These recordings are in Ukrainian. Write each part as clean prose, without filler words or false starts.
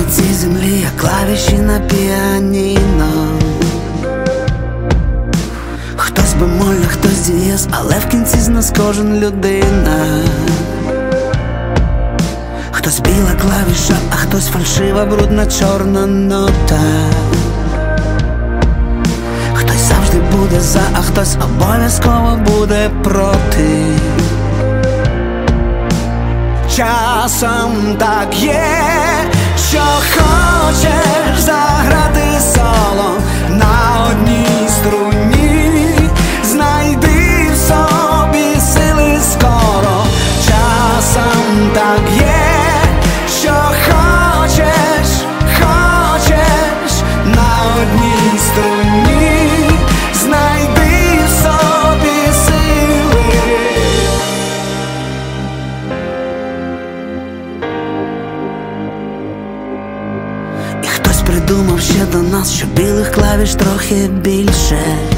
на цій землі, як клавіші на піаніно. Хтось бемоль, хтось дієз, але в кінці з нас кожен людина. Хтось біла клавіша, а хтось фальшива, брудна чорна нота. Хтось завжди буде за, а хтось обов'язково буде проти. Часом так є, що хочеш заграти соло на одній струні, знайди в собі сили скоро. Часом так є, що хочеш на одній струні, знайди в собі сили. І хтось придумав ще до нас, що білих клавіш трохи більше,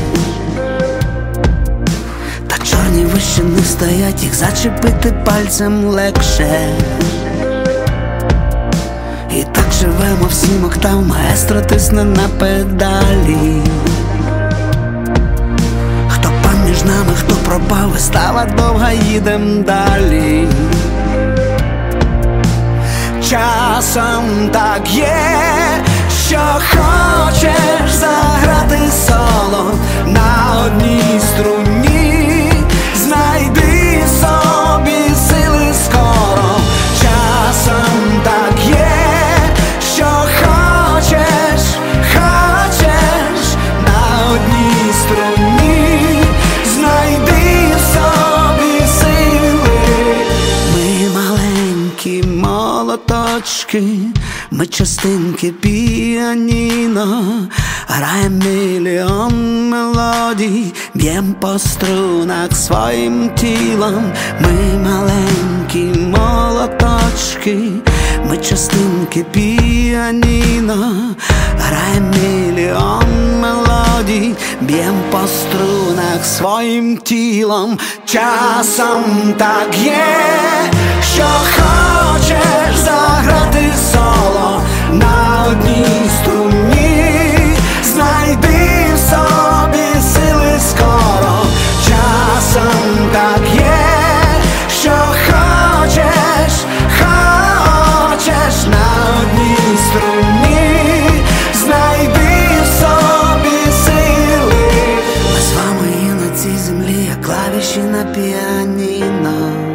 та чорні вище не стоять, їх зачепити пальцем легше. І так живемо в 7 октав, маестро тисне на педалі. Хто пан між нами, хто пропав, вистава довга, їдем далі. Часом так є, що хочеш заграти соло на одній струні, знайди собі сили скоро. Часом так є, що хочеш на одній струні, знайди собі сили. Ми маленькі молоточки, ми частинки піаніно, граєм мільйон мелодій, б'єм по струнах своїм тілом. Ми маленькі молоточки, ми частинки піаніно, граєм мільйон мелодій, б'єм по струнах своїм тілом. Часом так є, що хочеш заграти соло на одній струні, знайди в собі сили скоро. Часом так є, що хочеш на одній струні, знайди в собі сили. Ми з вами і на цій землі, як клавіші на піаніно.